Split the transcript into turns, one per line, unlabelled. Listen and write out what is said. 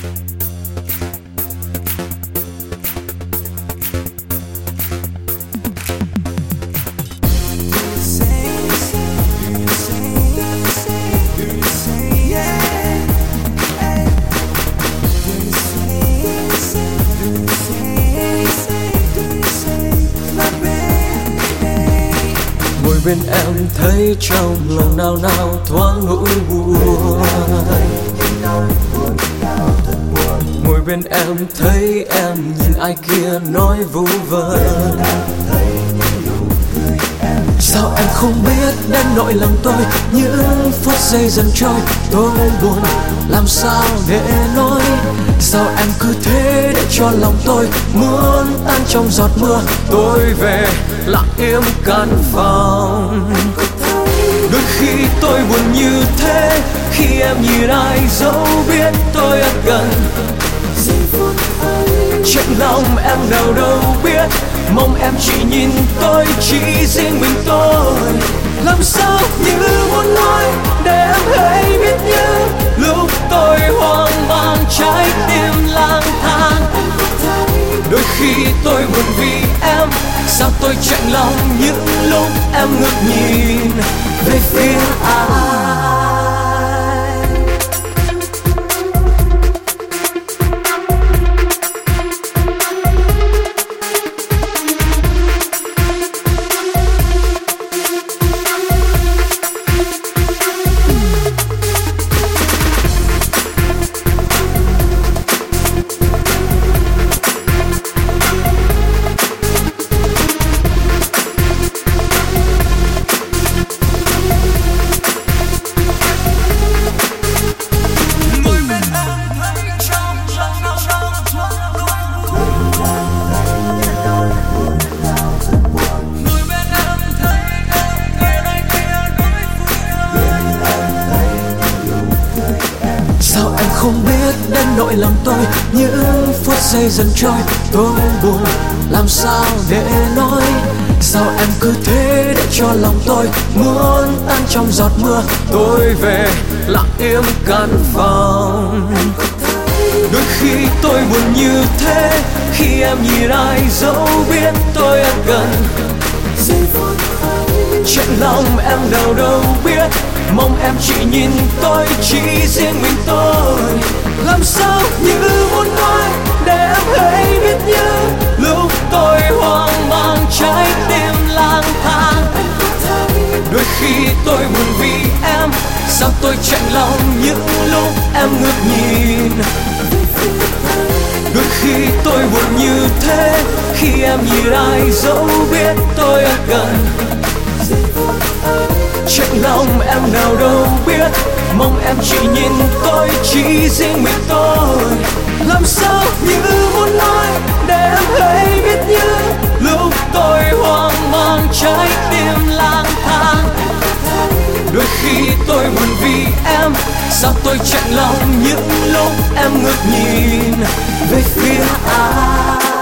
Bên em thấy trong lòng nào nào thoáng nỗi buồn. Ngồi bên em thấy em nhìn ai kia nói vu vơ. Sao em không biết đến nỗi lòng tôi, những phút giây dần trôi tôi buồn làm sao để nói. Sao em cứ thế để cho lòng tôi muốn tan trong giọt mưa. Tôi về lặng im căn phòng. Đôi khi tôi buồn như thế, khi em nhìn ai dẫu biết tôi ở gần. Chuyện lòng em nào đâu biết, mong em chỉ nhìn tôi, chỉ riêng mình tôi. Làm sao như muốn nói để em hãy biết như lúc tôi hoang mang trái tim lang thang. Đôi khi tôi buồn vì em, sao tôi chạnh lòng những lúc em ngước nhìn về phía ai. Không biết đến nỗi lòng tôi, những phút giây dần trôi tôi buồn làm sao để nói. Sao em cứ thế để cho lòng tôi muốn tan trong giọt mưa. Tôi về lặng im căn phòng. Đôi khi tôi buồn như thế, khi em nhìn ai dẫu biết tôi ở gần. Chuyện lòng em nào đâu biết, mong em chỉ nhìn tôi, chỉ riêng mình tôi. Làm sao như muốn nói để em hãy biết như lúc tôi hoang mang trái tim lang thang. Đôi khi tôi buồn vì em, sao tôi chạnh lòng những lúc em ngước nhìn. Đôi khi tôi buồn như thế, khi em nhìn ai dẫu biết tôi ở gần. Chuyện lòng em nào đâu biết, mong em chỉ nhìn tôi, chỉ riêng mình tôi. Làm sao như muốn nói để em hãy biết như lúc tôi hoang mang trái tim lang thang. Đôi khi tôi buồn vì em, sao tôi chạnh lòng những lúc em ngước nhìn về phía ai.